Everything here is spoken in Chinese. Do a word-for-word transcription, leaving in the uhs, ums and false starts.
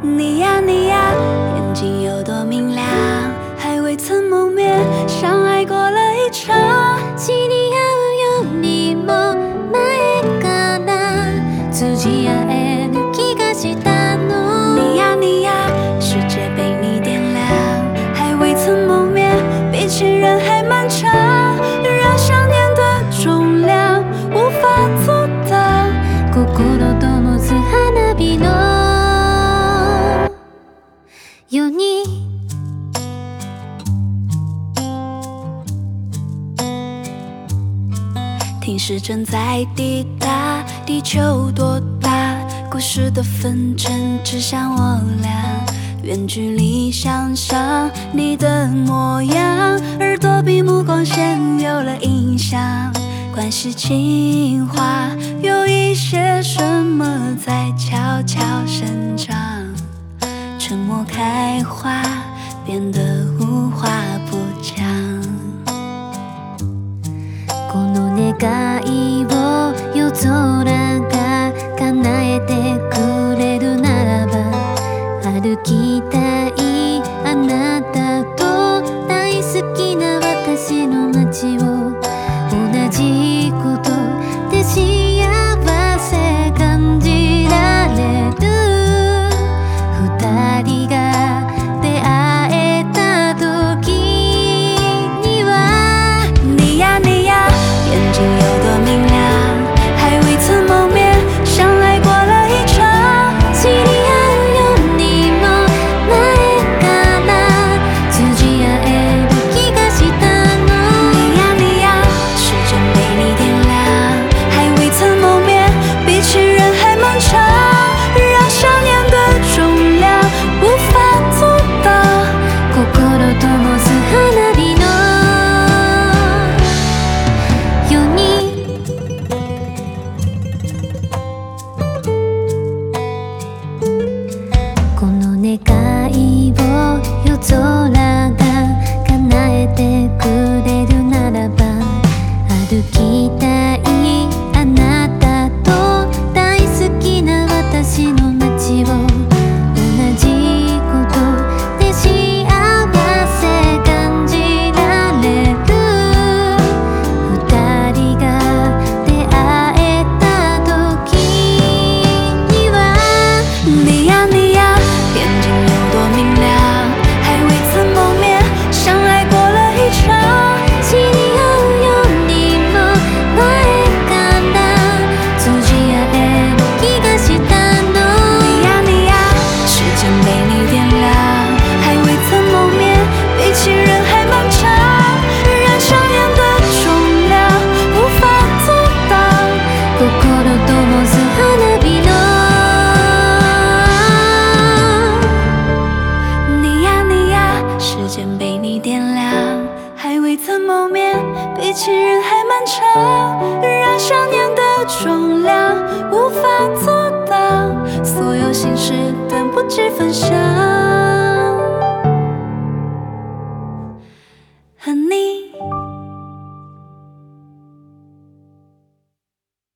你呀你呀，眼睛有多明亮，还未曾谋面，相爱过了一场。 知り合うようにも前から通じ合える気がしたの。 你呀你呀，世界被你点亮，还未曾谋面，比起人海漫长，让想念的重量无法阻挡。 心灯つ花火のように。 听时针在滴答，地球多大？故事的分针指向我俩，远距离想象你的模样，耳朵比目光先有了印象。关系情话，有一些什么在悄悄生长，沉默开花，变得无话不讲。 この願いを夜空が叶えてくれるならば、歩きたいあなたと大好きな私の街を同じことで幸せ感じられる。二人が出会えた時には。 你呀你呀，眼睛有多明亮，还未曾谋面，相爱过了一场。 知り合うようにも前から通じ合える気がしたの。 你呀你呀，时针被你点亮，还未曾谋面，比起人海漫长，让想念的重量无法阻挡。 心灯つ花火のように。この願いを夜空が叶えてくれるならば、歩きたいあなたと大好きな私の街を同じことで幸せ感じられる。二人が出会えた時には。 你呀你呀，眼睛有多明亮，还未曾谋面，相爱过了一场。 知り合うようにも前から通じ合える気がしたの。 你呀你呀，时间被你点亮，还未曾谋面，比起人海漫长，让想念的重量无法阻挡。 心灯つ花火の。 你呀你呀，时间被你点亮，还未曾谋面，比起人海漫长，让想念的重量无法阻挡。所有心事等不及分享。